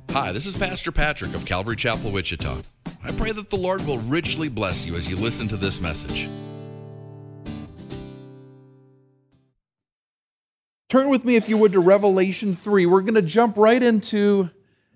Hi, this is Pastor Patrick of Calvary Chapel, Wichita. I pray that the Lord will richly bless you as you listen to this message. Turn with me, if you would, to Revelation 3. We're going to jump right into,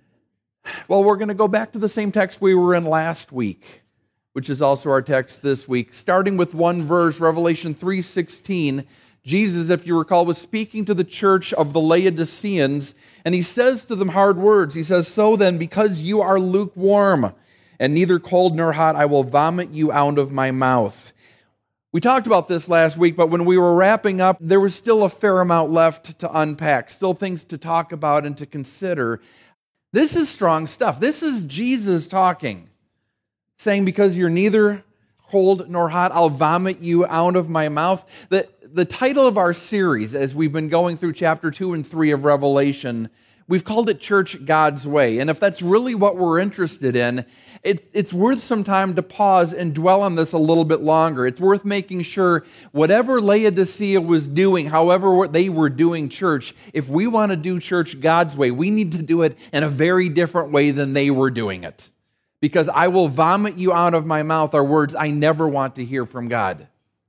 we're going to go back to the same text we were in last week, which is also our text this week. Starting with one verse, Revelation 3:16, Jesus, if you recall, was speaking to the church of the Laodiceans, and he says to them hard words. He says, "So then, because you are lukewarm and neither cold nor hot, I will vomit you out of my mouth." We talked about this last week, but when we were wrapping up, there was still a fair amount left to unpack, still things to talk about and to consider. This is strong stuff. This is Jesus talking, saying, because you're neither cold nor hot, I'll vomit you out of my mouth. The title of our series, as we've been going through chapter 2 and 3 of Revelation, we've called it Church God's Way. And if that's really what we're interested in, it's worth some time to pause and dwell on this a little bit longer. It's worth making sure whatever Laodicea was doing, however they were doing church, if we want to do church God's way, we need to do it in a very different way than they were doing it. Because I will vomit you out of my mouth are words I never want to hear from God.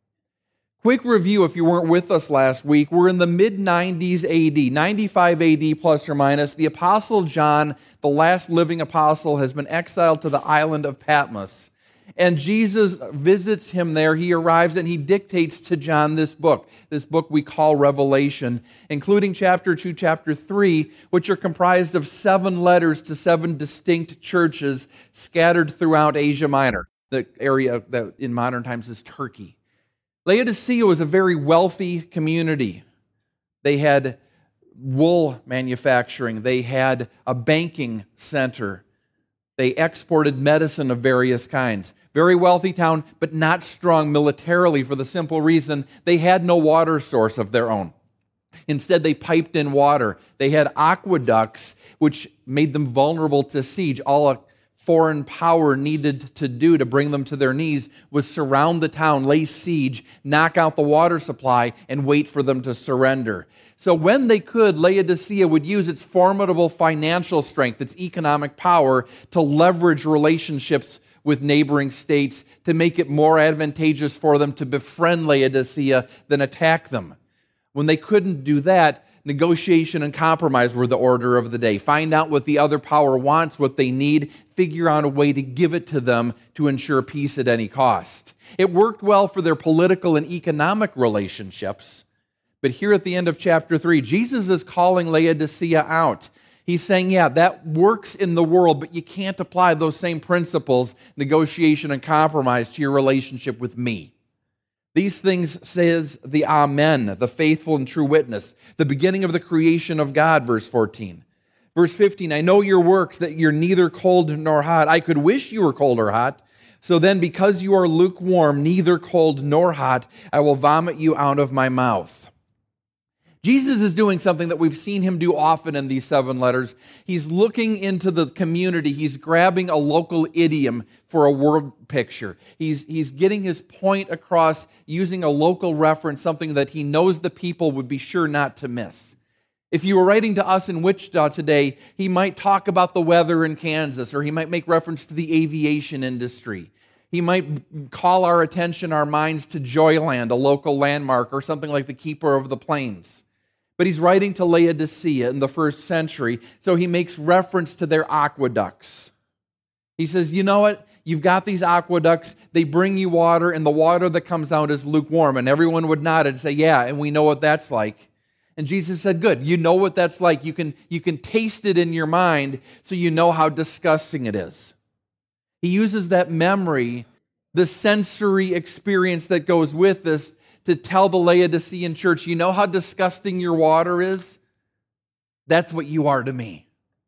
Quick review if you weren't with us last week. We're in the mid-90s AD, 95 AD plus or minus. The Apostle John, the last living apostle, has been exiled to the island of Patmos. And Jesus visits him there. He arrives and he dictates to John this book we call Revelation, including chapter 2, chapter 3, which are comprised of 7 letters to 7 distinct churches scattered throughout Asia Minor, the area that in modern times is Turkey. Laodicea was a very wealthy community. They had wool manufacturing. They had a banking center. They exported medicine of various kinds. Very wealthy town, but not strong militarily for the simple reason they had no water source of their own. Instead, they piped in water. They had aqueducts, which made them vulnerable to siege. All a foreign power needed to do to bring them to their knees was surround the town, lay siege, knock out the water supply, and wait for them to surrender. So when they could, Laodicea would use its formidable financial strength, its economic power, to leverage relationships with neighboring states to make it more advantageous for them to befriend Laodicea than attack them. When they couldn't do that, negotiation and compromise were the order of the day. Find out what the other power wants, what they need, figure out a way to give it to them to ensure peace at any cost. It worked well for their political and economic relationships. But here at the end of chapter 3, Jesus is calling Laodicea out. He's saying, yeah, that works in the world, but you can't apply those same principles, negotiation and compromise, to your relationship with me. These things says the Amen, the faithful and true witness, the beginning of the creation of God, verse 14. Verse 15, I know your works, that you're neither cold nor hot. I could wish you were cold or hot. So then, because you are lukewarm, neither cold nor hot, I will vomit you out of my mouth. Jesus is doing something that we've seen him do often in these 7 letters. He's looking into the community. He's grabbing a local idiom for a word picture. He's getting his point across using a local reference, something that he knows the people would be sure not to miss. If you were writing to us in Wichita today, he might talk about the weather in Kansas, or he might make reference to the aviation industry. He might call our attention, our minds to Joyland, a local landmark, or something like the Keeper of the Plains. But he's writing to Laodicea in the first century, so he makes reference to their aqueducts. He says, you know what? You've got these aqueducts, they bring you water, and the water that comes out is lukewarm. And everyone would nod and say, yeah, and we know what that's like. And Jesus said, good, you know what that's like. You can taste it in your mind, so you know how disgusting it is. He uses that memory, the sensory experience that goes with this, to tell the Laodicean church, you know how disgusting your water is? That's what you are to me.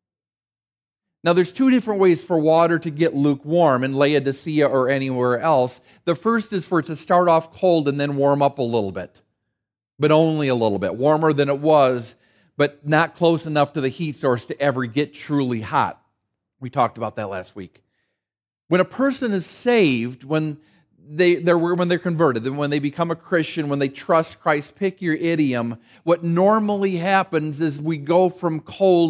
Now, there's 2 different ways for water to get lukewarm in Laodicea or anywhere else. The first is for it to start off cold and then warm up a little bit, but only a little bit, warmer than it was, but not close enough to the heat source to ever get truly hot. We talked about that last week. When a person is saved, when they're converted, when they become a Christian, when they trust Christ, pick your idiom, what normally happens is we go from cold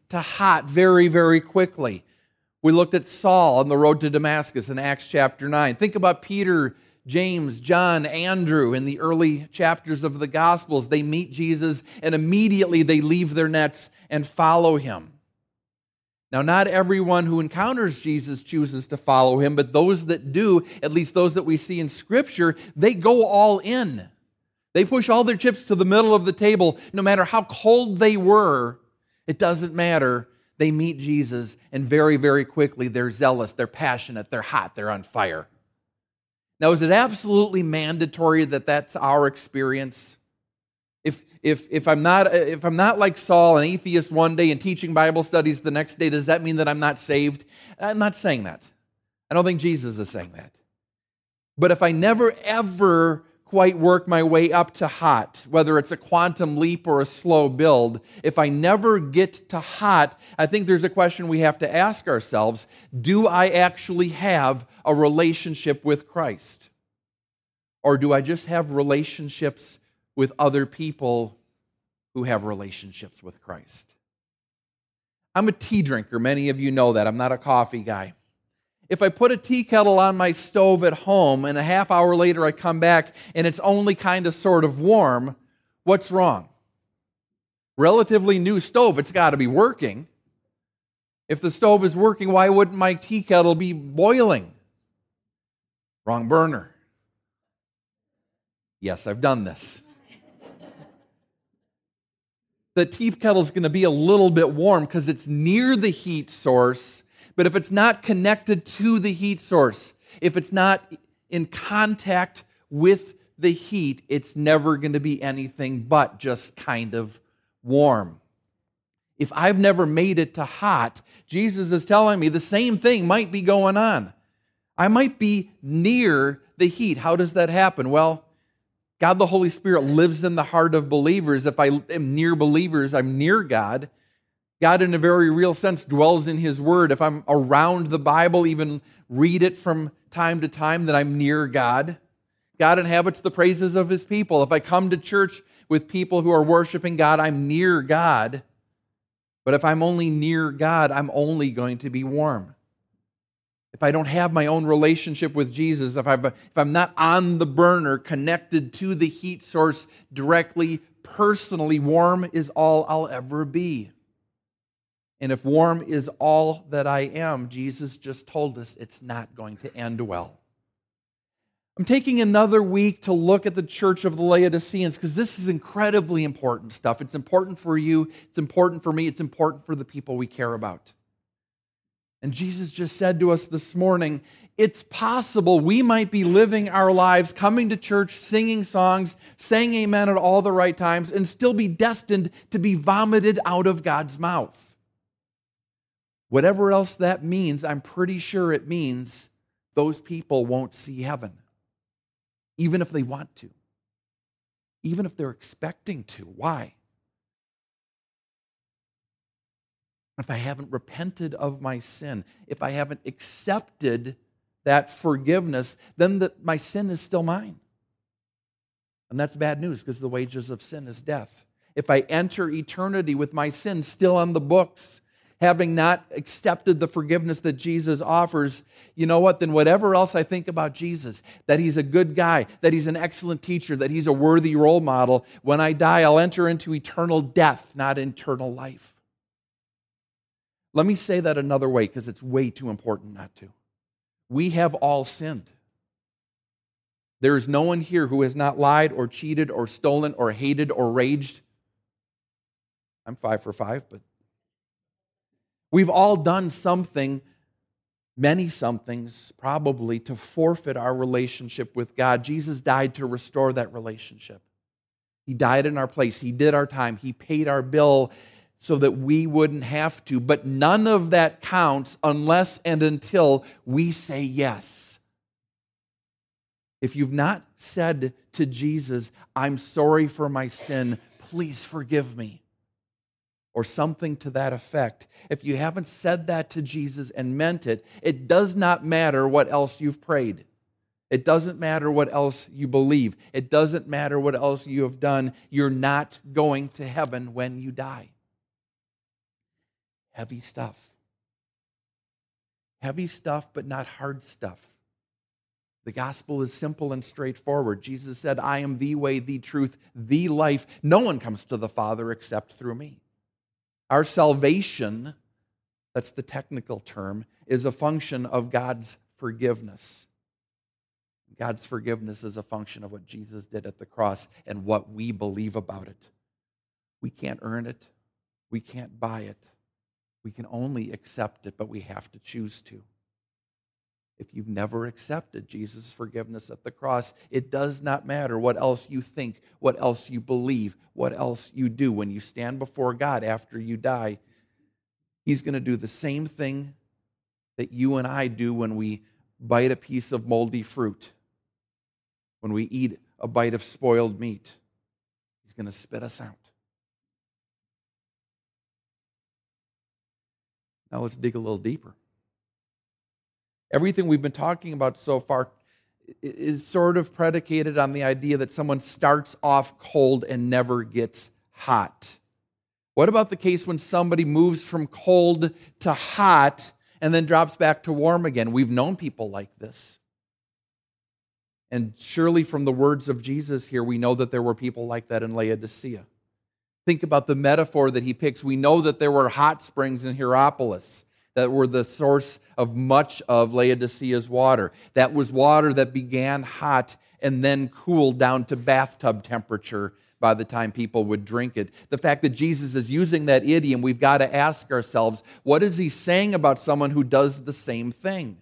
to hot very, very quickly. We looked at Saul on the road to Damascus in Acts chapter 9. Think about Peter, James, John, Andrew in the early chapters of the Gospels. They meet Jesus and immediately they leave their nets and follow him. Now, not everyone who encounters Jesus chooses to follow him, but those that do, at least those that we see in Scripture, they go all in. They push all their chips to the middle of the table. No matter how cold they were, it doesn't matter. They meet Jesus, and very, very quickly they're zealous, they're passionate, they're hot, they're on fire. Now, is it absolutely mandatory that that's our experience? If I'm not like Saul, an atheist one day and teaching Bible studies the next day, does that mean that I'm not saved? I'm not saying that. I don't think Jesus is saying that. But if I never ever quite work my way up to hot, whether it's a quantum leap or a slow build, if I never get to hot, I think there's a question we have to ask ourselves: do I actually have a relationship with Christ? Or do I just have relationships with other people who have relationships with Christ? I'm a tea drinker. Many of you know that. I'm not a coffee guy. If I put a tea kettle on my stove at home and a half hour later I come back and it's only kind of sort of warm, what's wrong? Relatively new stove, it's got to be working. If the stove is working, why wouldn't my tea kettle be boiling? Wrong burner. Yes, I've done this. The tea kettle is going to be a little bit warm because it's near the heat source, but if it's not connected to the heat source, if it's not in contact with the heat, it's never going to be anything but just kind of warm. If I've never made it to hot, Jesus is telling me the same thing might be going on. I might be near the heat. How does that happen? Well, God the Holy Spirit lives in the heart of believers. If I am near believers, I'm near God. God, in a very real sense, dwells in His Word. If I'm around the Bible, even read it from time to time, then I'm near God. God inhabits the praises of His people. If I come to church with people who are worshiping God, I'm near God. But if I'm only near God, I'm only going to be warm. If I don't have my own relationship with Jesus, if I'm not on the burner, connected to the heat source directly, personally, warm is all I'll ever be. And if warm is all that I am, Jesus just told us it's not going to end well. I'm taking another week to look at the church of the Laodiceans because this is incredibly important stuff. It's important for you, it's important for me, it's important for the people we care about. And Jesus just said to us this morning, it's possible we might be living our lives, coming to church, singing songs, saying amen at all the right times, and still be destined to be vomited out of God's mouth. Whatever else that means, I'm pretty sure it means those people won't see heaven, even if they want to, even if they're expecting to. Why? If I haven't repented of my sin, if I haven't accepted that forgiveness, then my sin is still mine. And that's bad news because the wages of sin is death. If I enter eternity with my sin still on the books, having not accepted the forgiveness that Jesus offers, you know what? Then whatever else I think about Jesus, that He's a good guy, that He's an excellent teacher, that He's a worthy role model, when I die, I'll enter into eternal death, not eternal life. Let me say that another way because it's way too important not to. We have all sinned. There is no one here who has not lied or cheated or stolen or hated or raged. I'm 5 for 5, but we've all done something, many somethings probably, to forfeit our relationship with God. Jesus died to restore that relationship. He died in our place. He did our time. He paid our bill so that we wouldn't have to. But none of that counts unless and until we say yes. If you've not said to Jesus, I'm sorry for my sin, please forgive me, or something to that effect, if you haven't said that to Jesus and meant it, it does not matter what else you've prayed. It doesn't matter what else you believe. It doesn't matter what else you have done. You're not going to heaven when you die. heavy stuff. Heavy stuff, but not hard stuff. The gospel is simple and straightforward. Jesus said, I am the way, the truth, the life. No one comes to the Father except through me. Our salvation, that's the technical term, is a function of God's forgiveness. God's forgiveness is a function of what Jesus did at the cross and what we believe about it. We can't earn it. We can't buy it. We can only accept it, but we have to choose to. If you've never accepted Jesus' forgiveness at the cross, it does not matter what else you think, what else you believe, what else you do. When you stand before God after you die, He's going to do the same thing that you and I do when we bite a piece of moldy fruit, when we eat a bite of spoiled meat. He's going to spit us out. Now let's dig a little deeper. Everything we've been talking about so far is sort of predicated on the idea that someone starts off cold and never gets hot. What about the case when somebody moves from cold to hot and then drops back to warm again? We've known people like this. And surely from the words of Jesus here, we know that there were people like that in Laodicea. Think about the metaphor that he picks. We know that there were hot springs in Hierapolis that were the source of much of Laodicea's water. That was water that began hot and then cooled down to bathtub temperature by the time people would drink it. The fact that Jesus is using that idiom, we've got to ask ourselves, what is he saying about someone who does the same thing?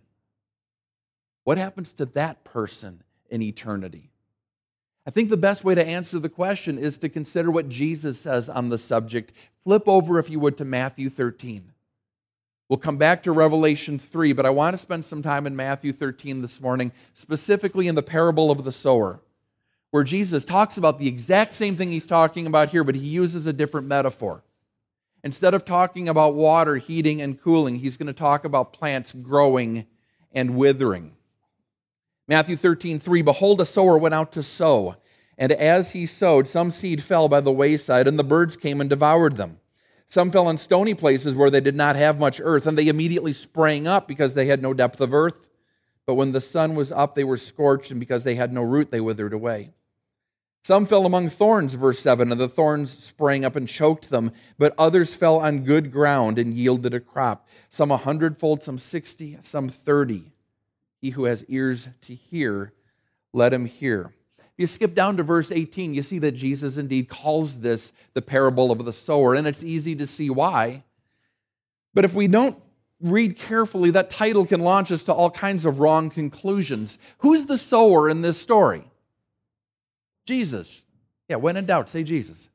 What happens to that person in eternity? I think the best way to answer the question is to consider what Jesus says on the subject. Flip over, if you would, to Matthew 13. We'll come back to Revelation 3, but I want to spend some time in Matthew 13 this morning, specifically in the parable of the sower, where Jesus talks about the exact same thing he's talking about here, but he uses a different metaphor. Instead of talking about water heating and cooling, he's going to talk about plants growing and withering. Matthew 13:3, behold, a sower went out to sow, and as he sowed, some seed fell by the wayside, and the birds came and devoured them. Some fell in stony places where they did not have much earth, and they immediately sprang up because they had no depth of earth. But when the sun was up, they were scorched, and because they had no root, they withered away. Some fell among thorns, verse 7, and the thorns sprang up and choked them. But others fell on good ground and yielded a crop, some 100-fold, some 60, some 30. He who has ears to hear, let him hear. You skip down to verse 18, you see that Jesus indeed calls this the parable of the sower, and it's easy to see why. But if we don't read carefully, that title can launch us to all kinds of wrong conclusions. Who's the sower in this story? Jesus. Yeah, when in doubt, say Jesus.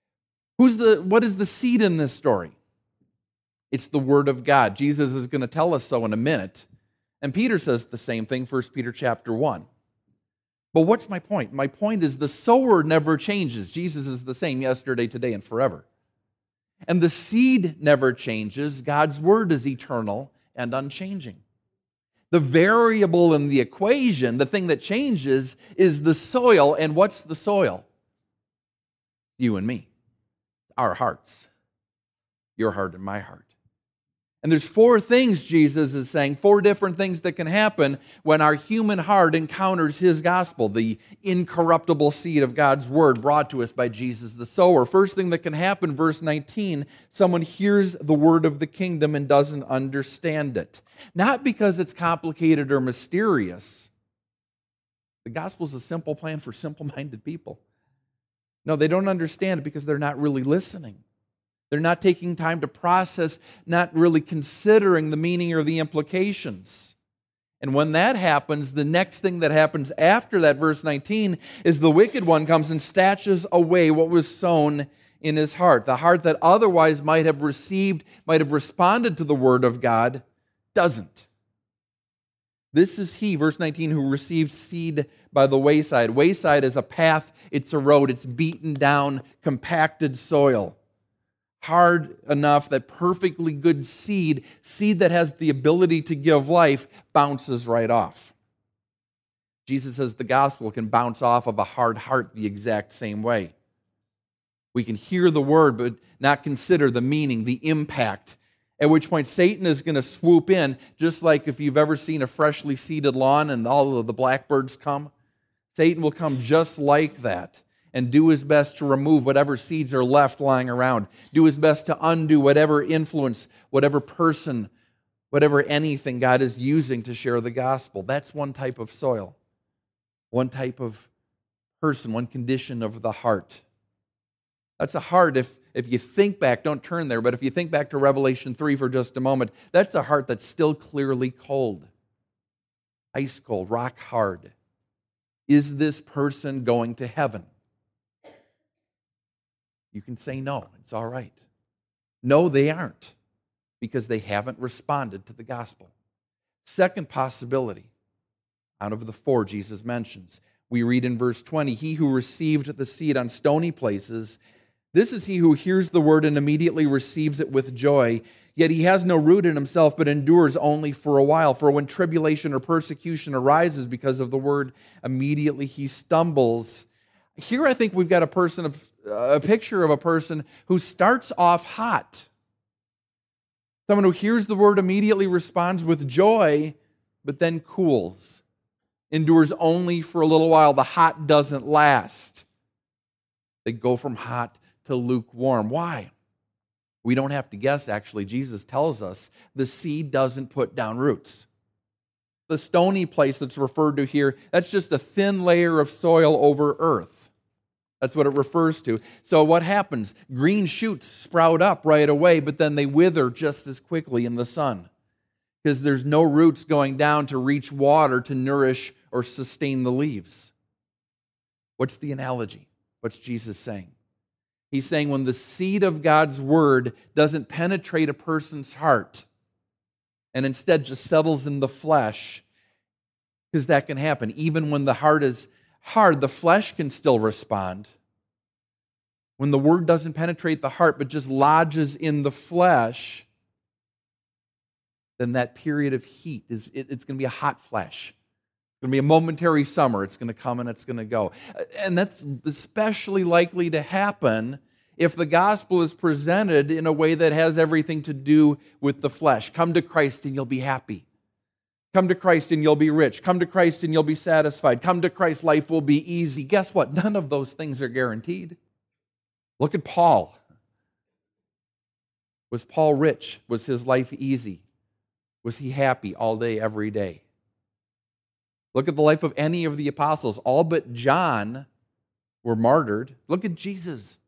What is the seed in this story? It's the Word of God. Jesus is going to tell us so in a minute. And Peter says the same thing, 1 Peter chapter 1. But what's my point? My point is the sower never changes. Jesus is the same yesterday, today, and forever. And the seed never changes. God's word is eternal and unchanging. The variable in the equation, the thing that changes, is the soil. And what's the soil? You and me. Our hearts. Your heart and my heart. And there's four things Jesus is saying, four different things that can happen when our human heart encounters his gospel, the incorruptible seed of God's word brought to us by Jesus the sower. First thing that can happen, verse 19, someone hears the word of the kingdom and doesn't understand it. Not because it's complicated or mysterious. The gospel is a simple plan for simple-minded people. No, they don't understand it because they're not really listening. They're not taking time to process, not really considering the meaning or the implications. And when that happens, the next thing that happens after that, verse 19, is the wicked one comes and snatches away what was sown in his heart. The heart that otherwise might have received, might have responded to the word of God, doesn't. This is he, verse 19, who received seed by the wayside. Wayside is a path, it's a road, it's beaten down, compacted soil. Hard enough that perfectly good seed that has the ability to give life, bounces right off. Jesus says the gospel can bounce off of a hard heart the exact same way. We can hear the word but not consider the meaning, the impact, At which point Satan is going to swoop in, just like if you've ever seen a freshly seeded lawn and all of the blackbirds come. Satan will come just like that and do his best to remove whatever seeds are left lying around. Do his best to undo whatever influence, whatever person, whatever anything God is using to share the gospel. That's one type of soil, one type of person, one condition of the heart. That's a heart, if you think back, don't turn there, but if you think back to Revelation 3 for just a moment, that's a heart that's still clearly cold, ice cold, rock hard. Is this person going to heaven? You can say no, it's all right. No, they aren't, because they haven't responded to the gospel. Second possibility, out of the four Jesus mentions, we read in verse 20, he who received the seed on stony places, this is he who hears the word and immediately receives it with joy, yet he has no root in himself, but endures only for a while. For when tribulation or persecution arises because of the word, immediately he stumbles. Here I think we've got a picture of a person who starts off hot. Someone who hears the word, immediately responds with joy, but then cools. Endures only for a little while. The hot doesn't last. They go from hot to lukewarm. Why? We don't have to guess, actually. Jesus tells us the seed doesn't put down roots. The stony place that's referred to here, that's just a thin layer of soil over earth. That's what it refers to. So what happens? Green shoots sprout up right away, but then they wither just as quickly in the sun because there's no roots going down to reach water to nourish or sustain the leaves. What's the analogy? What's Jesus saying? He's saying when the seed of God's word doesn't penetrate a person's heart and instead just settles in the flesh, because that can happen. Even when the heart is hard, the flesh can still respond. When the word doesn't penetrate the heart but just lodges in the flesh, then that period of heat, it's going to be a hot flash. It's going to be a momentary summer. It's going to come and it's going to go. And that's especially likely to happen if the gospel is presented in a way that has everything to do with the flesh. Come to Christ and you'll be happy. Come to Christ and you'll be rich. Come to Christ and you'll be satisfied. Come to Christ, life will be easy. Guess what? None of those things are guaranteed. Look at Paul. Was Paul rich? Was his life easy? Was he happy all day, every day? Look at the life of any of the apostles. All but John were martyred. Look at Jesus.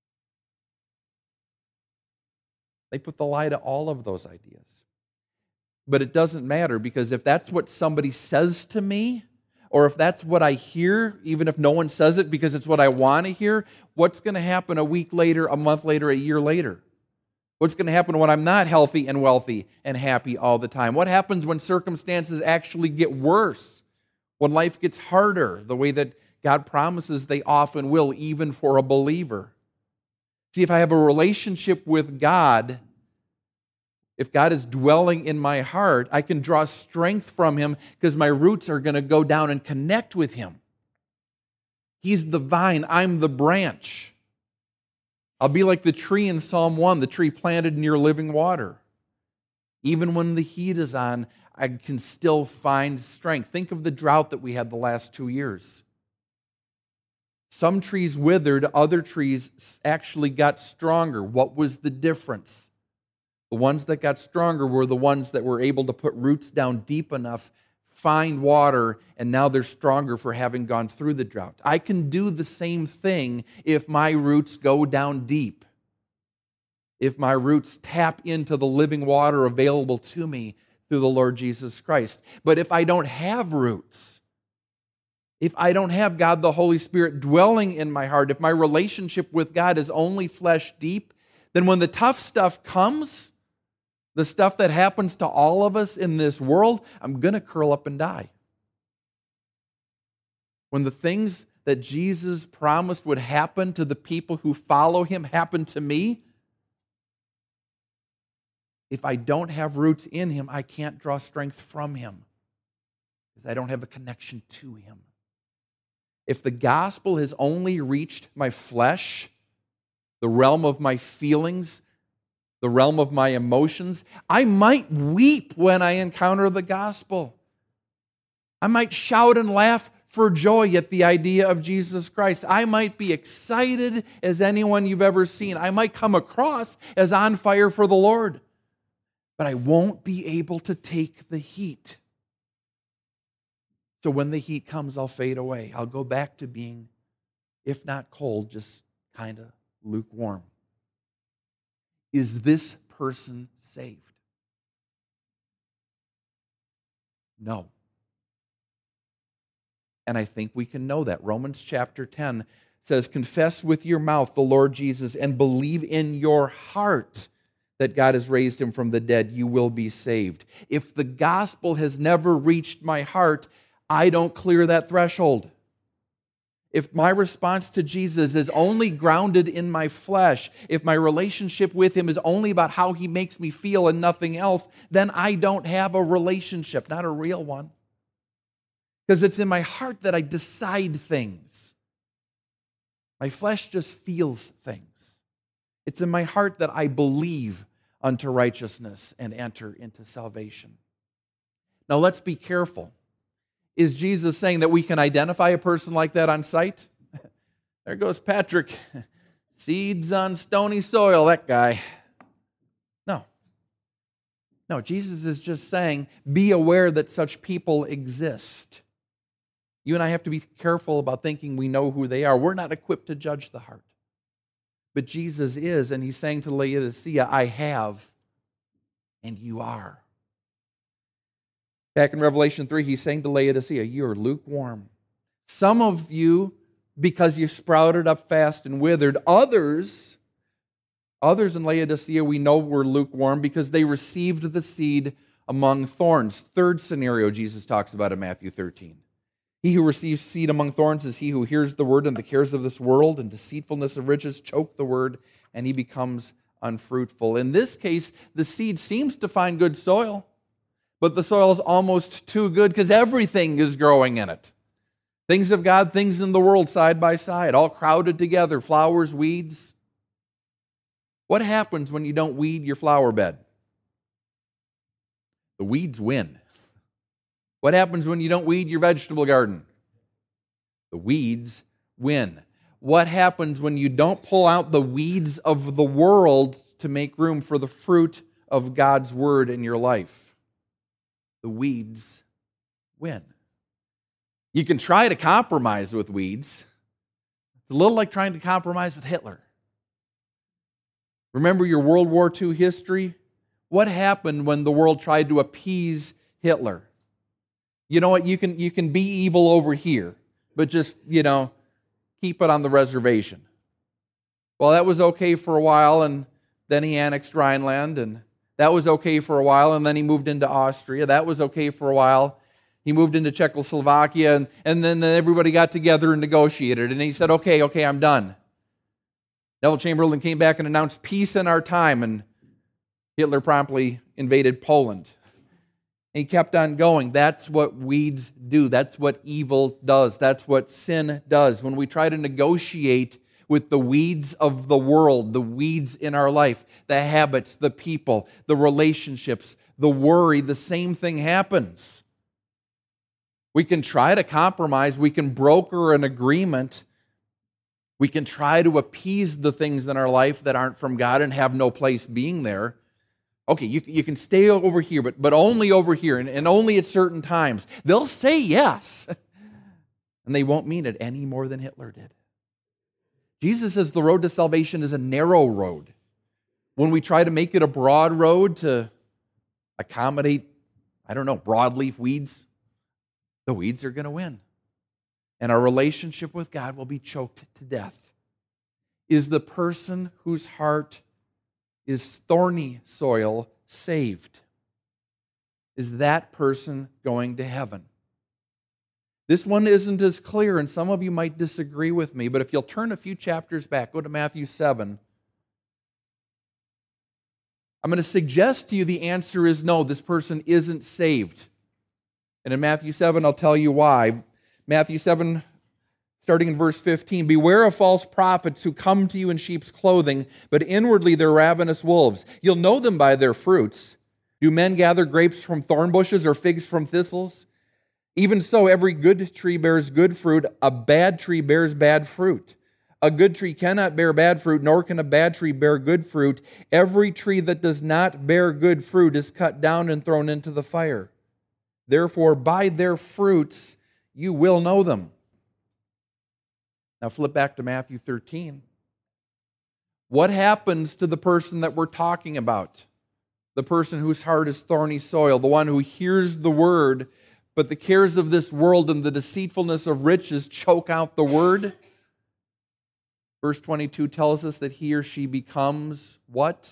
They put the lie to all of those ideas. But it doesn't matter, because if that's what somebody says to me, or if that's what I hear, even if no one says it because it's what I want to hear, what's going to happen a week later, a month later, a year later? What's going to happen when I'm not healthy and wealthy and happy all the time? What happens when circumstances actually get worse? When life gets harder, the way that God promises they often will, even for a believer? See, if I have a relationship with God, if God is dwelling in my heart, I can draw strength from Him because my roots are going to go down and connect with Him. He's the vine, I'm the branch. I'll be like the tree in Psalm 1, the tree planted near living water. Even when the heat is on, I can still find strength. Think of the drought that we had the last 2 years. Some trees withered, other trees actually got stronger. What was the difference? The ones that got stronger were the ones that were able to put roots down deep enough, find water, and now they're stronger for having gone through the drought. I can do the same thing if my roots go down deep. If my roots tap into the living water available to me through the Lord Jesus Christ. But if I don't have roots, if I don't have God the Holy Spirit dwelling in my heart, if my relationship with God is only flesh deep, then when the tough stuff comes, the stuff that happens to all of us in this world, I'm going to curl up and die. When the things that Jesus promised would happen to the people who follow Him happen to me, if I don't have roots in Him, I can't draw strength from Him because I don't have a connection to Him. If the gospel has only reached my flesh, the realm of my feelings, the realm of my emotions. I might weep when I encounter the gospel. I might shout and laugh for joy at the idea of Jesus Christ. I might be excited as anyone you've ever seen. I might come across as on fire for the Lord, but I won't be able to take the heat. So when the heat comes, I'll fade away. I'll go back to being, if not cold, just kind of lukewarm. Is this person saved? No. And I think we can know that. Romans chapter 10 says, confess with your mouth the Lord Jesus and believe in your heart that God has raised him from the dead, you will be saved. If the gospel has never reached my heart, I don't clear that threshold. If my response to Jesus is only grounded in my flesh, if my relationship with him is only about how he makes me feel and nothing else, then I don't have a relationship, not a real one. Because it's in my heart that I decide things. My flesh just feels things. It's in my heart that I believe unto righteousness and enter into salvation. Now let's be careful. Is Jesus saying that we can identify a person like that on sight? There goes Patrick. Seeds on stony soil, that guy. No, Jesus is just saying, be aware that such people exist. You and I have to be careful about thinking we know who they are. We're not equipped to judge the heart. But Jesus is, and he's saying to Laodicea, I have, and you are. Back in Revelation 3, he's saying to Laodicea, you're lukewarm. Some of you, because you sprouted up fast and withered. Others in Laodicea we know were lukewarm because they received the seed among thorns. Third scenario Jesus talks about in Matthew 13. He who receives seed among thorns is he who hears the word, and the cares of this world and deceitfulness of riches choke the word, and he becomes unfruitful. In this case, the seed seems to find good soil, but the soil is almost too good because everything is growing in it. Things of God, things in the world, side by side, all crowded together, flowers, weeds. What happens when you don't weed your flower bed? The weeds win. What happens when you don't weed your vegetable garden? The weeds win. What happens when you don't pull out the weeds of the world to make room for the fruit of God's word in your life? The weeds win. You can try to compromise with weeds. It's a little like trying to compromise with Hitler. Remember your World War II history? What happened when the world tried to appease Hitler? You know what, you can be evil over here, but just, keep it on the reservation. Well, that was okay for a while, and then he annexed Rhineland, and that was okay for a while, and then he moved into Austria. That was okay for a while. He moved into Czechoslovakia, and then everybody got together and negotiated, and he said, okay, I'm done. Neville Chamberlain came back and announced peace in our time, and Hitler promptly invaded Poland. And he kept on going. That's what weeds do. That's what evil does. That's what sin does. When we try to negotiate with the weeds of the world, the weeds in our life, the habits, the people, the relationships, the worry, the same thing happens. We can try to compromise. We can broker an agreement. We can try to appease the things in our life that aren't from God and have no place being there. Okay, you can stay over here, but only over here and only at certain times. They'll say yes, and they won't mean it any more than Hitler did. Jesus says the road to salvation is a narrow road. When we try to make it a broad road to accommodate, broadleaf weeds, the weeds are going to win. And our relationship with God will be choked to death. Is the person whose heart is thorny soil saved? Is that person going to heaven? This one isn't as clear, and some of you might disagree with me, but if you'll turn a few chapters back, go to Matthew 7. I'm going to suggest to you the answer is no, this person isn't saved. And in Matthew 7, I'll tell you why. Matthew 7, starting in verse 15. Beware of false prophets who come to you in sheep's clothing, but inwardly they're ravenous wolves. You'll know them by their fruits. Do men gather grapes from thorn bushes or figs from thistles? Even so, every good tree bears good fruit. A bad tree bears bad fruit. A good tree cannot bear bad fruit, nor can a bad tree bear good fruit. Every tree that does not bear good fruit is cut down and thrown into the fire. Therefore, by their fruits you will know them. Now flip back to Matthew 13. What happens to the person that we're talking about? The person whose heart is thorny soil, the one who hears the word, but the cares of this world and the deceitfulness of riches choke out the word. Verse 22 tells us that he or she becomes what?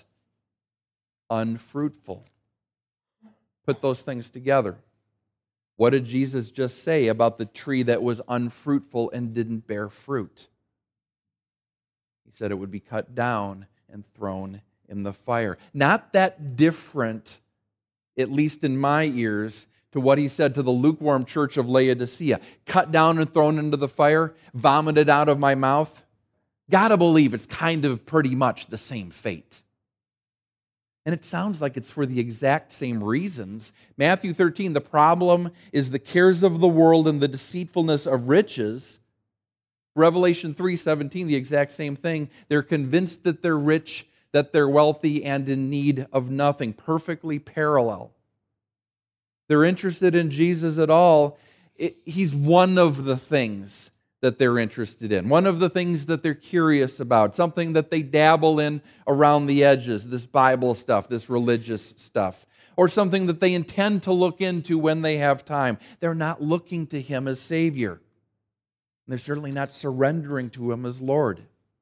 Unfruitful. Put those things together. What did Jesus just say about the tree that was unfruitful and didn't bear fruit? He said it would be cut down and thrown in the fire. Not that different, at least in my ears, to what he said to the lukewarm church of Laodicea. Cut down and thrown into the fire, vomited out of my mouth. Gotta believe it's kind of pretty much the same fate. And it sounds like it's for the exact same reasons. Matthew 13, the problem is the cares of the world and the deceitfulness of riches. Revelation 3:17, the exact same thing. They're convinced that they're rich, that they're wealthy, and in need of nothing. Perfectly parallel. They're interested in Jesus at all. He's one of the things that they're interested in. One of the things that they're curious about. Something that they dabble in around the edges. This Bible stuff, this religious stuff. Or something that they intend to look into when they have time. They're not looking to Him as Savior. And they're certainly not surrendering to Him as Lord.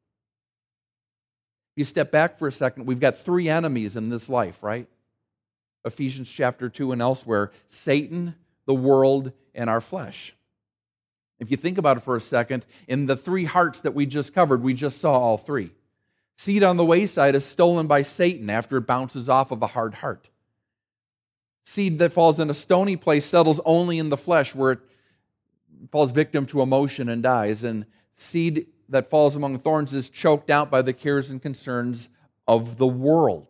You step back for a second, we've got three enemies in this life, right? Ephesians chapter 2 and elsewhere, Satan, the world, and our flesh. If you think about it for a second, in the three hearts that we just covered, we just saw all three. Seed on the wayside is stolen by Satan after it bounces off of a hard heart. Seed that falls in a stony place settles only in the flesh where it falls victim to emotion and dies. And seed that falls among thorns is choked out by the cares and concerns of the world.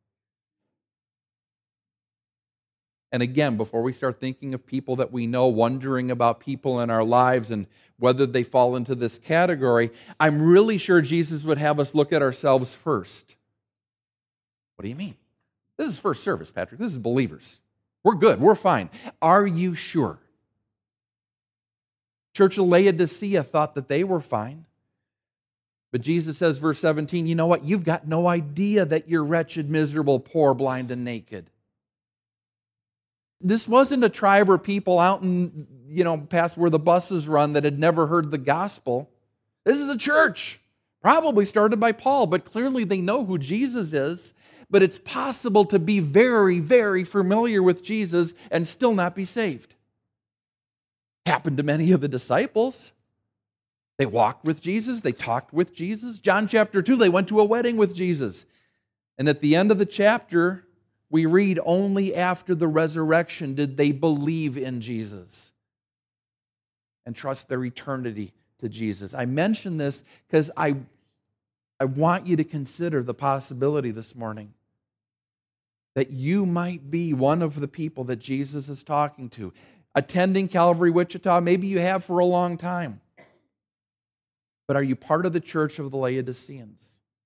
And again, before we start thinking of people that we know, wondering about people in our lives and whether they fall into this category, I'm really sure Jesus would have us look at ourselves first. What do you mean? This is first service, Patrick. This is believers. We're good. We're fine. Are you sure? Church of Laodicea thought that they were fine. But Jesus says, verse 17, you know what? You've got no idea that you're wretched, miserable, poor, blind, and naked. This wasn't a tribe or people out in, past where the buses run that had never heard the gospel. This is a church, probably started by Paul, but clearly they know who Jesus is. But it's possible to be very, very familiar with Jesus and still not be saved. Happened to many of the disciples. They walked with Jesus. They talked with Jesus. John chapter 2, they went to a wedding with Jesus. And at the end of the chapter, we read only after the resurrection did they believe in Jesus and trust their eternity to Jesus. I mention this because I want you to consider the possibility this morning that you might be one of the people that Jesus is talking to. Attending Calvary Wichita, maybe you have for a long time. But are you part of the church of the Laodiceans?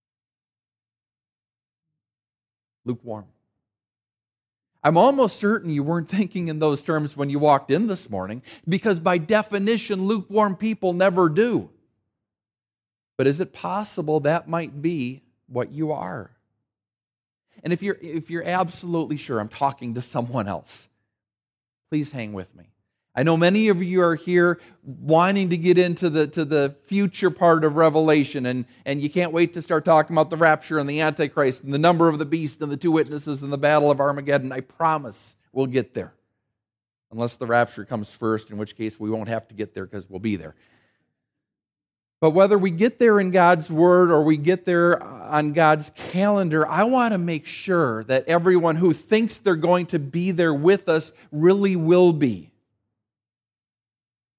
Lukewarm. I'm almost certain you weren't thinking in those terms when you walked in this morning, because by definition, lukewarm people never do. But is it possible that might be what you are? And if you're absolutely sure I'm talking to someone else, please hang with me. I know many of you are here wanting to get into the future part of Revelation, and you can't wait to start talking about the rapture and the Antichrist and the number of the beast and the two witnesses and the battle of Armageddon. I promise we'll get there. Unless the rapture comes first, in which case we won't have to get there because we'll be there. But whether we get there in God's Word or we get there on God's calendar, I want to make sure that everyone who thinks they're going to be there with us really will be.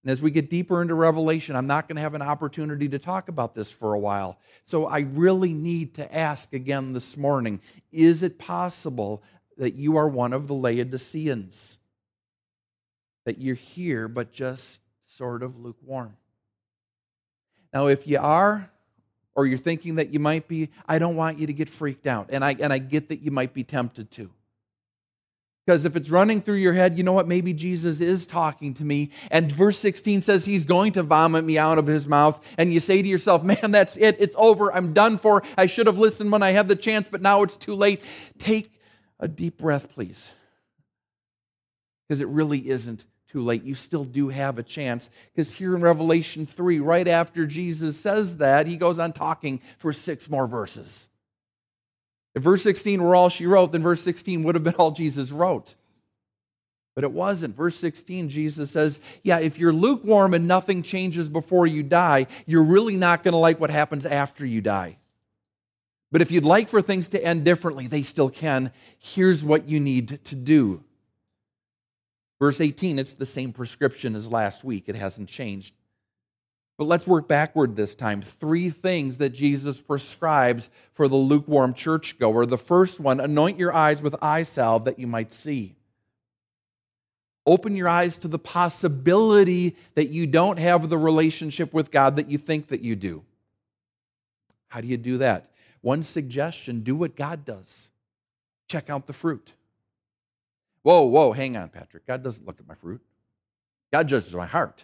And as we get deeper into Revelation, I'm not going to have an opportunity to talk about this for a while. So I really need to ask again this morning, is it possible that you are one of the Laodiceans? That you're here, but just sort of lukewarm? Now, if you are, or you're thinking that you might be, I don't want you to get freaked out. And I get that you might be tempted to. Because if it's running through your head, you know what, maybe Jesus is talking to me, and verse 16 says he's going to vomit me out of his mouth, and you say to yourself, man, that's it, it's over, I'm done for, I should have listened when I had the chance, but now it's too late. Take a deep breath, please. Because it really isn't too late. You still do have a chance. Because here in Revelation 3, right after Jesus says that, he goes on talking for 6 more verses. If verse 16 were all she wrote, then verse 16 would have been all Jesus wrote. But it wasn't. Verse 16, Jesus says, yeah, if you're lukewarm and nothing changes before you die, you're really not going to like what happens after you die. But if you'd like for things to end differently, they still can. Here's what you need to do. Verse 18, it's the same prescription as last week. It hasn't changed. But let's work backward this time. 3 things that Jesus prescribes for the lukewarm churchgoer. The first one, anoint your eyes with eye salve that you might see. Open your eyes to the possibility that you don't have the relationship with God that you think that you do. How do you do that? One suggestion, do what God does. Check out the fruit. Whoa, hang on, Patrick. God doesn't look at my fruit. God judges my heart.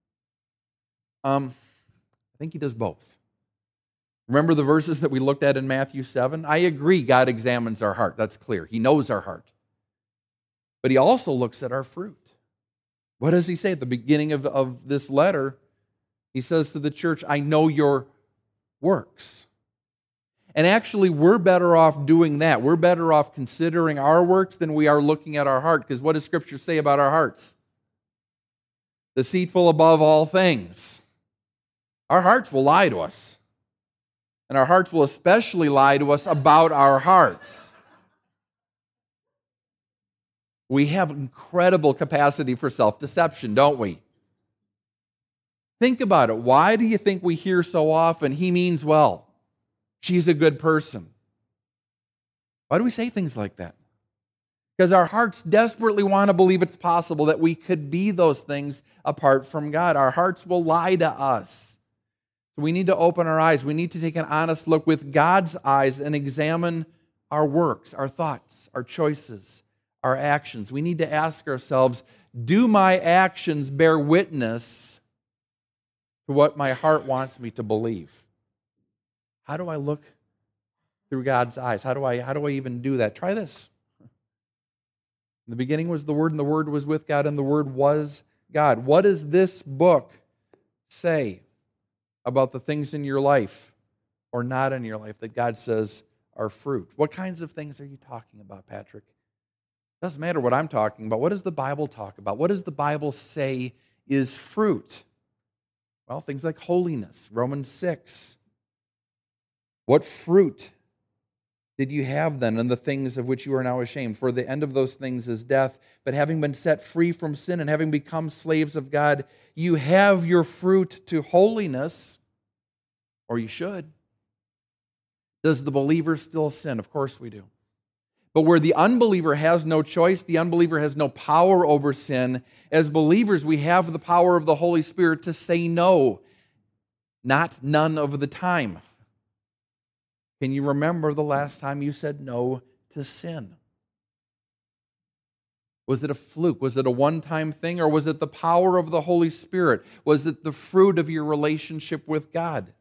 I think he does both. Remember the verses that we looked at in Matthew 7? I agree God examines our heart. That's clear. He knows our heart. But he also looks at our fruit. What does he say at the beginning of this letter? He says to the church, I know your works. And actually, we're better off doing that. We're better off considering our works than we are looking at our heart. Because what does Scripture say about our hearts? Deceitful above all things. Our hearts will lie to us. And our hearts will especially lie to us about our hearts. We have incredible capacity for self-deception, don't we? Think about it. Why do you think we hear so often, he means well? She's a good person. Why do we say things like that? Because our hearts desperately want to believe it's possible that we could be those things apart from God. Our hearts will lie to us. So we need to open our eyes. We need to take an honest look with God's eyes and examine our works, our thoughts, our choices, our actions. We need to ask ourselves, do my actions bear witness to what my heart wants me to believe? How do I look through God's eyes? How do I even do that? Try this. In the beginning was the Word, and the Word was with God, and the Word was God. What does this book say about the things in your life or not in your life that God says are fruit? What kinds of things are you talking about, Patrick? It doesn't matter what I'm talking about. What does the Bible talk about? What does the Bible say is fruit? Well, things like holiness, Romans 6. What fruit did you have then in the things of which you are now ashamed? For the end of those things is death. But having been set free from sin and having become slaves of God, you have your fruit to holiness, or you should. Does the believer still sin? Of course we do. But where the unbeliever has no choice, the unbeliever has no power over sin, as believers we have the power of the Holy Spirit to say no, not none of the time. Can you remember the last time you said no to sin? Was it a fluke? Was it a one-time thing? Or was it the power of the Holy Spirit? Was it the fruit of your relationship with God?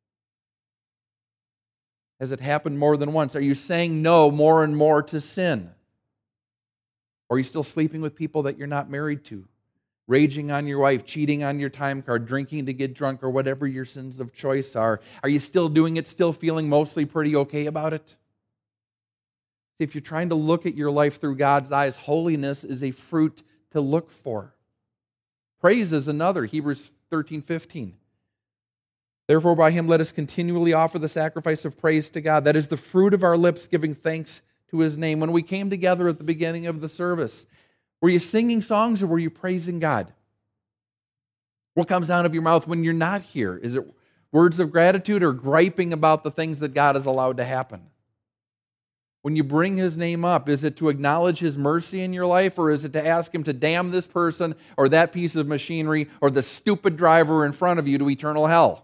Has it happened more than once? Are you saying no more and more to sin? Or are you still sleeping with people that you're not married to? Raging on your wife, cheating on your time card, drinking to get drunk, or whatever your sins of choice are. Are you still doing it, still feeling mostly pretty okay about it? See, if you're trying to look at your life through God's eyes, holiness is a fruit to look for. Praise is another, Hebrews 13:15. Therefore, by him let us continually offer the sacrifice of praise to God. That is the fruit of our lips, giving thanks to his name. When we came together at the beginning of the service, were you singing songs or were you praising God? What comes out of your mouth when you're not here? Is it words of gratitude or griping about the things that God has allowed to happen? When you bring His name up, is it to acknowledge His mercy in your life, or is it to ask Him to damn this person or that piece of machinery or the stupid driver in front of you to eternal hell?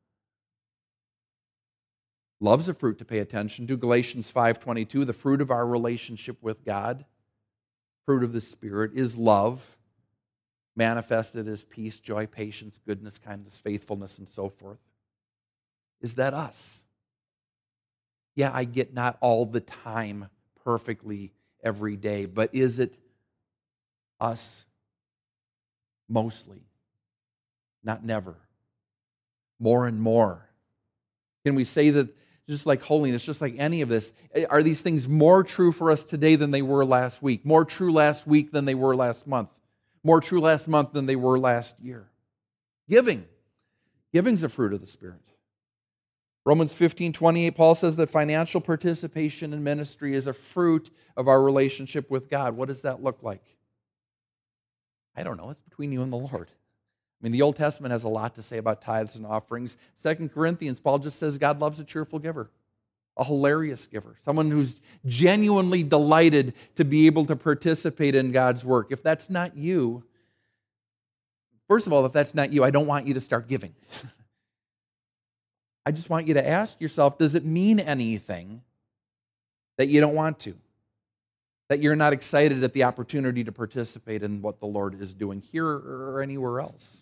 Love's a fruit to pay attention to. Galatians 5:22, the fruit of our relationship with God, fruit of the Spirit, is love, manifested as peace, joy, patience, goodness, kindness, faithfulness, and so forth. Is that us? Yeah, I get not all the time perfectly every day, but is it us mostly? Not never. More and more. Can we say that just like holiness, just like any of this, are these things more true for us today than they were last week? More true last week than they were last month? More true last month than they were last year? Giving. Giving's a fruit of the Spirit. Romans 15:28, Paul says that financial participation in ministry is a fruit of our relationship with God. What does that look like? I don't know. It's between you and the Lord. I mean, the Old Testament has a lot to say about tithes and offerings. 2 Corinthians, Paul just says God loves a cheerful giver, a hilarious giver, someone who's genuinely delighted to be able to participate in God's work. If that's not you, first of all, if that's not you, I don't want you to start giving. I just want you to ask yourself, does it mean anything that you don't want to? That you're not excited at the opportunity to participate in what the Lord is doing here or anywhere else?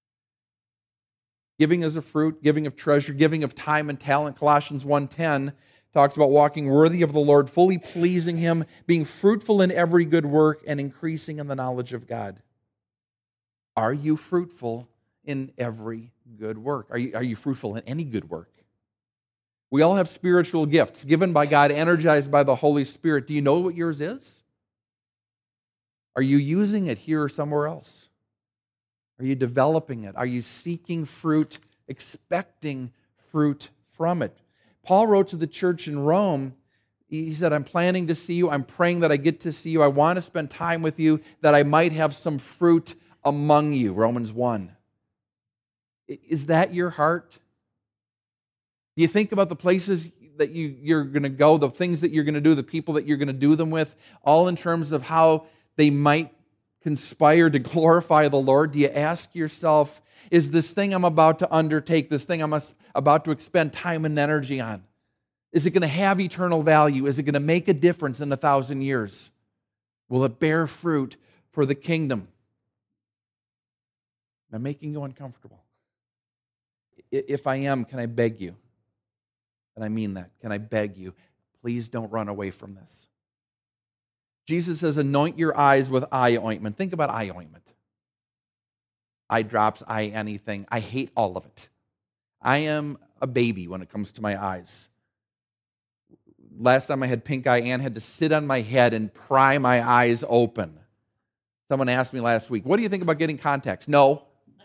Giving is a fruit, giving of treasure, giving of time and talent. Colossians 1:10 talks about walking worthy of the Lord, fully pleasing Him, being fruitful in every good work, and increasing in the knowledge of God. Are you fruitful in every good work? Are you fruitful in any good work? We all have spiritual gifts given by God, energized by the Holy Spirit. Do you know what yours is? Are you using it here or somewhere else? Are you developing it? Are you seeking fruit, expecting fruit from it? Paul wrote to the church in Rome. He said, I'm planning to see you. I'm praying that I get to see you. I want to spend time with you, that I might have some fruit among you. Romans 1. Is that your heart? Do you think about the places that you're going to go, the things that you're going to do, the people that you're going to do them with, all in terms of how they might conspire to glorify the Lord? Do you ask yourself, is this thing I'm about to undertake, this thing I'm about to expend time and energy on, is it going to have eternal value? Is it going to make a difference in 1,000 years? Will it bear fruit for the kingdom? Am I making you uncomfortable? If I am, can I beg you? And I mean that. Can I beg you? Please don't run away from this. Jesus says, anoint your eyes with eye ointment. Think about eye ointment. Eye drops, eye anything. I hate all of it. I am a baby when it comes to my eyes. Last time I had pink eye, Ann had to sit on my head and pry my eyes open. Someone asked me last week, what do you think about getting contacts? No.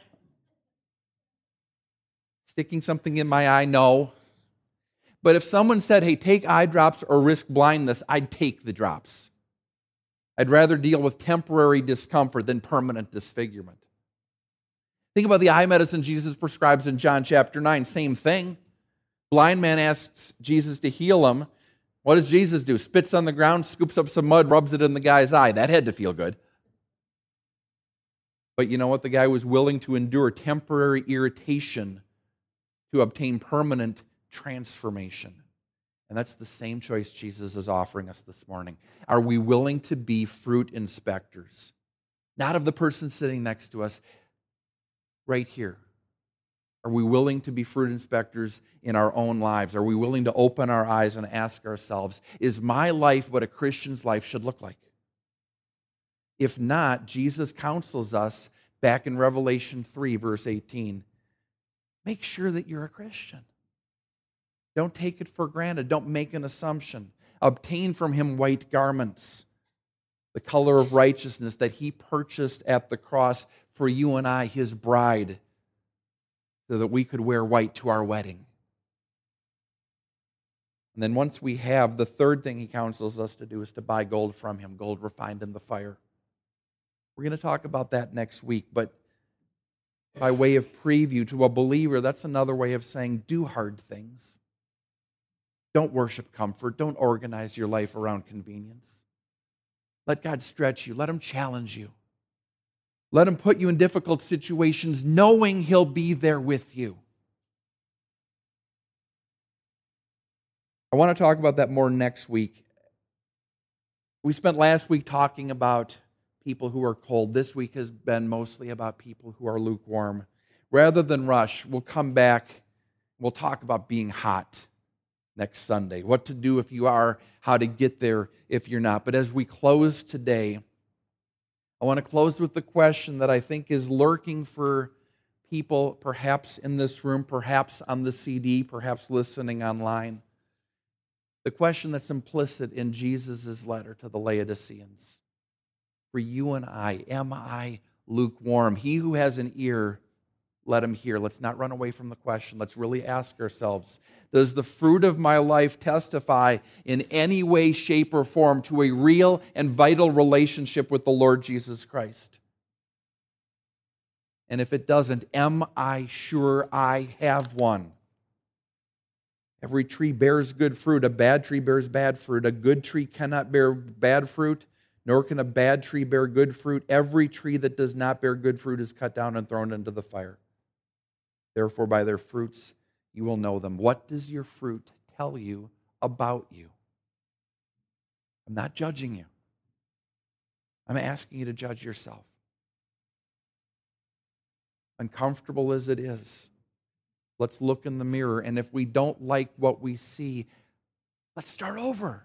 Sticking something in my eye? No. But if someone said, hey, take eye drops or risk blindness, I'd take the drops. I'd rather deal with temporary discomfort than permanent disfigurement. Think about the eye medicine Jesus prescribes in John chapter 9. Same thing. Blind man asks Jesus to heal him. What does Jesus do? Spits on the ground, scoops up some mud, rubs it in the guy's eye. That had to feel good. But you know what? The guy was willing to endure temporary irritation to obtain permanent transformation. And that's the same choice Jesus is offering us this morning. Are we willing to be fruit inspectors? Not of the person sitting next to us, right here. Are we willing to be fruit inspectors in our own lives? Are we willing to open our eyes and ask ourselves, is my life what a Christian's life should look like? If not, Jesus counsels us back in Revelation 3, verse 18. Make sure that you're a Christian. Don't take it for granted. Don't make an assumption. Obtain from Him white garments, the color of righteousness that He purchased at the cross for you and I, His bride, so that we could wear white to our wedding. And then once we have, the third thing He counsels us to do is to buy gold from Him, gold refined in the fire. We're going to talk about that next week, but by way of preview to a believer, that's another way of saying do hard things. Don't worship comfort. Don't organize your life around convenience. Let God stretch you. Let Him challenge you. Let Him put you in difficult situations knowing He'll be there with you. I want to talk about that more next week. We spent last week talking about people who are cold. This week has been mostly about people who are lukewarm. Rather than rush, we'll come back, we'll talk about being hot next Sunday. What to do if you are, how to get there if you're not. But as we close today, I want to close with the question that I think is lurking for people, perhaps in this room, perhaps on the CD, perhaps listening online. The question that's implicit in Jesus' letter to the Laodiceans. For you and I, am I lukewarm? He who has an ear, let him hear. Let's not run away from the question. Let's really ask ourselves, does the fruit of my life testify in any way, shape, or form to a real and vital relationship with the Lord Jesus Christ? And if it doesn't, am I sure I have one? Every tree bears good fruit. A bad tree bears bad fruit. A good tree cannot bear bad fruit, nor can a bad tree bear good fruit. Every tree that does not bear good fruit is cut down and thrown into the fire. Therefore, by their fruits you will know them. What does your fruit tell you about you? I'm not judging you. I'm asking you to judge yourself. Uncomfortable as it is, let's look in the mirror, and if we don't like what we see, let's start over.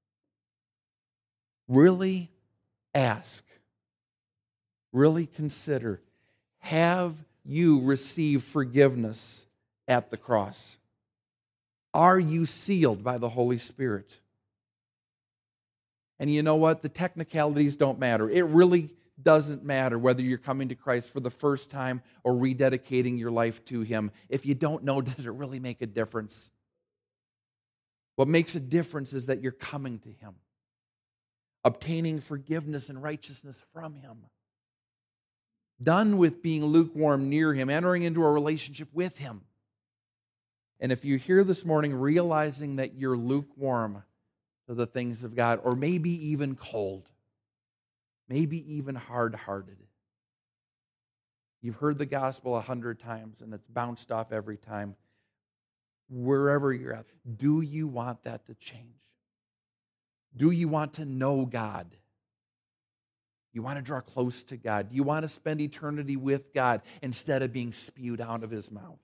Really ask. Really consider. Have you received forgiveness at the cross? Are you sealed by the Holy Spirit? And you know what? The technicalities don't matter. It really doesn't matter whether you're coming to Christ for the first time or rededicating your life to Him. If you don't know, does it really make a difference? What makes a difference is that you're coming to Him, obtaining forgiveness and righteousness from Him, done with being lukewarm near Him, entering into a relationship with Him. And if you're here this morning realizing that you're lukewarm to the things of God, or maybe even cold, maybe even hard-hearted, you've heard the gospel 100 times and it's bounced off every time, wherever you're at, do you want that to change? Do you want to know God? You want to draw close to God? Do you want to spend eternity with God instead of being spewed out of His mouth?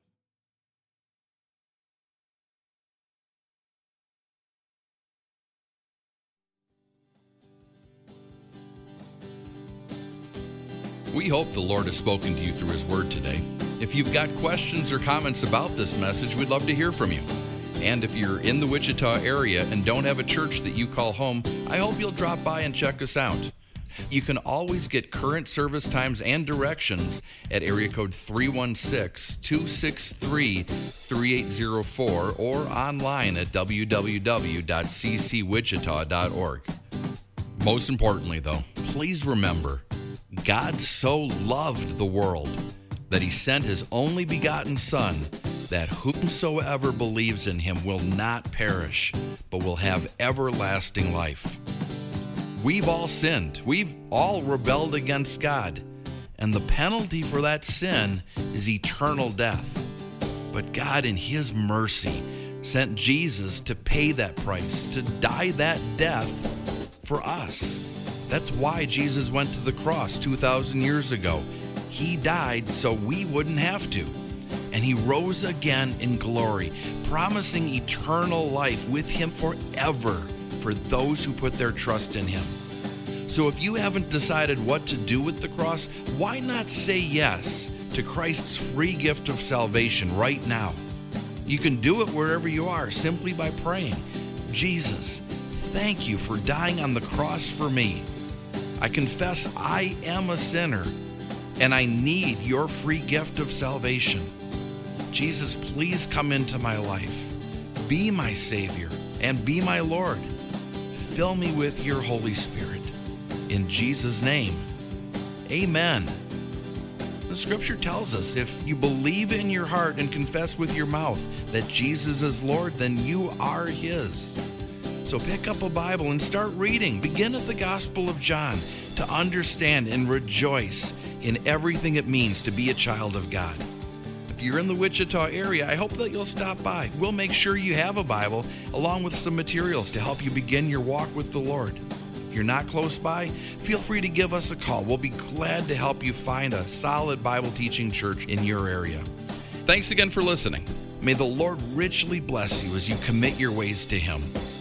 We hope the Lord has spoken to you through His Word today. If you've got questions or comments about this message, we'd love to hear from you. And if you're in the Wichita area and don't have a church that you call home, I hope you'll drop by and check us out. You can always get current service times and directions at area code 316-263-3804 or online at www.ccwichita.org. Most importantly, though, please remember, God so loved the world that He sent His only begotten Son, that whomsoever believes in Him will not perish, but will have everlasting life. We've all sinned. We've all rebelled against God. And the penalty for that sin is eternal death. But God, in His mercy, sent Jesus to pay that price, to die that death for us. That's why Jesus went to the cross 2,000 years ago. He died so we wouldn't have to. And He rose again in glory, promising eternal life with Him forever for those who put their trust in Him. So if you haven't decided what to do with the cross, why not say yes to Christ's free gift of salvation right now? You can do it wherever you are simply by praying, Jesus, thank you for dying on the cross for me. I confess I am a sinner and I need your free gift of salvation. Jesus, please come into my life. Be my Savior and be my Lord. Fill me with your Holy Spirit. In Jesus' name, amen. The scripture tells us if you believe in your heart and confess with your mouth that Jesus is Lord, then you are His. So pick up a Bible and start reading. Begin at the Gospel of John to understand and rejoice in everything it means to be a child of God. If you're in the Wichita area, I hope that you'll stop by. We'll make sure you have a Bible along with some materials to help you begin your walk with the Lord. If you're not close by, feel free to give us a call. We'll be glad to help you find a solid Bible teaching church in your area. Thanks again for listening. May the Lord richly bless you as you commit your ways to Him.